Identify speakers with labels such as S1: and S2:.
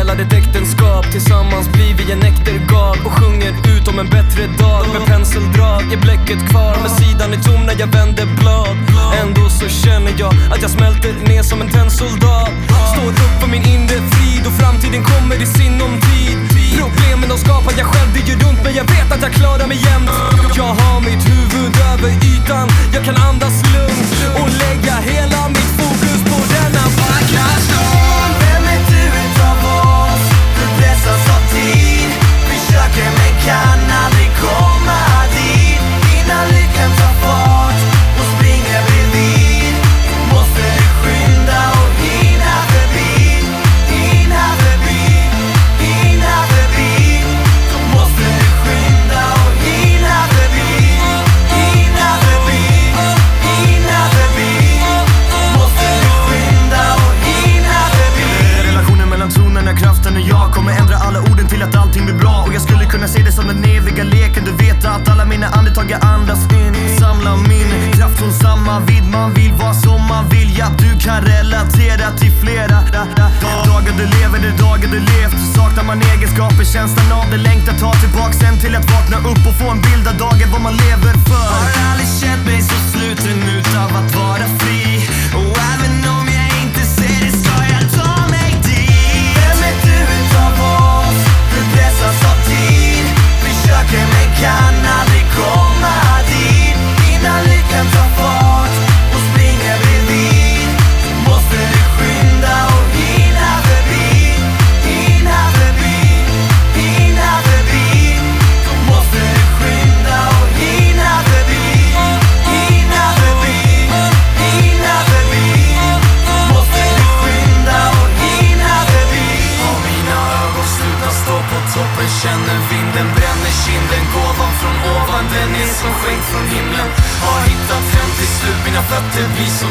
S1: delar ett äktenskap. Tillsammans blir vi en äktergal och sjunger ut om en bättre dag. Med penseldrag är bläcket kvar, men sidan är tom när jag vänder blad. Ändå så känner jag att jag smälter ner som en tennsoldat. Står upp för min inre frid och framtiden kommer i sinom tid. Problemen de skapar jag själv, det gör runt, men jag vet att jag klarar mig jämt. Jag har mitt huvud över ytan, jag kan andas lugnt och lägga hela mitt fokus på denna vackra stad.
S2: Vem är du utav oss? Du pressas av tid, försöker men kan aldrig komma dit. Innan lyckan tar fart och springer bredvid, måste du skynda och hinna förbi. Hinna förbi, hinna förbi. Då måste du skynda och hinna förbi. Hinna förbi, hinna förbi. Måste du skynda och hinna förbi. Relationen mellan tonen och kraften och jag kommer ändra alla orden till att allting blir bra. Och jag skulle kunna se det som den eviga leken. Du vet att alla mina andetag jag andas in. Samla min kraft från samma vid. Man vill vara som man vill. Ja, du kan relatera till flera dagar du lever, det dagar du levt. Saknar man egenskaper, känslan av det, längtar ta tillbaka sen till att vakna upp och få en bild av dagen vad man lever för. Har aldrig känt mig så sluten utav att vara fri. Och även om jag inte ser det ska jag ta mig dit. Vem är du utav oss? Du pressas av tid, försöker men kan aldrig komma dit. Innan lyckan tar fart och springer bredvid, måste du skynda och hinna förbi. Hinna förbi, hinna förbi. Då måste du skynda och hinna förbi. Hinna förbi, hinna förbi. Då måste du skynda och hinna förbi. Har mina ögon slutat stå på toppen, känner vinden bränner kinden. Gåvan från ovan, den är som skänkt från himlen. Har hittat hem till slut, mina fötter blir som